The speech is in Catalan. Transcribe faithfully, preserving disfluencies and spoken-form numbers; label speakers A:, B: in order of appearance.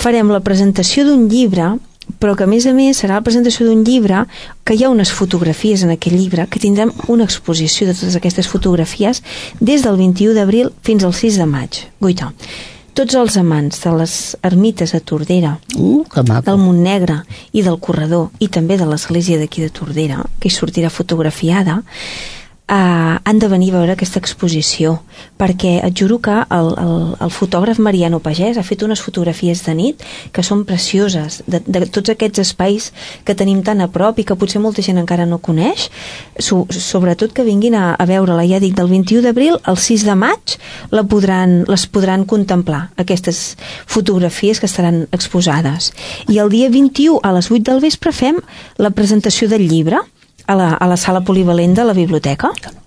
A: farem la presentació d'un llibre, però que a més a més serà la presentació d'un llibre que hi ha unes fotografies en aquell llibre, que tindrem una exposició de totes aquestes fotografies des del vint-i-u d'abril fins al sis de maig. Guaita, tots els amants de les ermites de Tordera,
B: uh,
A: del Montnegre i del Corredor, i també de l'església d'aquí de Tordera, que hi sortirà fotografiada, Uh, han de venir a veure aquesta exposició, perquè et juro que el, el, el fotògraf Mariano Pagès ha fet unes fotografies de nit que són precioses, de, de tots aquests espais que tenim tan a prop i que potser molta gent encara no coneix, so, sobretot que vinguin a, a veure-la, ja dic, del vint-i-u d'abril al sis de maig la podran, les podran contemplar, aquestes fotografies que estaran exposades. I el dia vint-i-u a les vuit del vespre fem la presentació del llibre a la, a la sala polivalent de la biblioteca.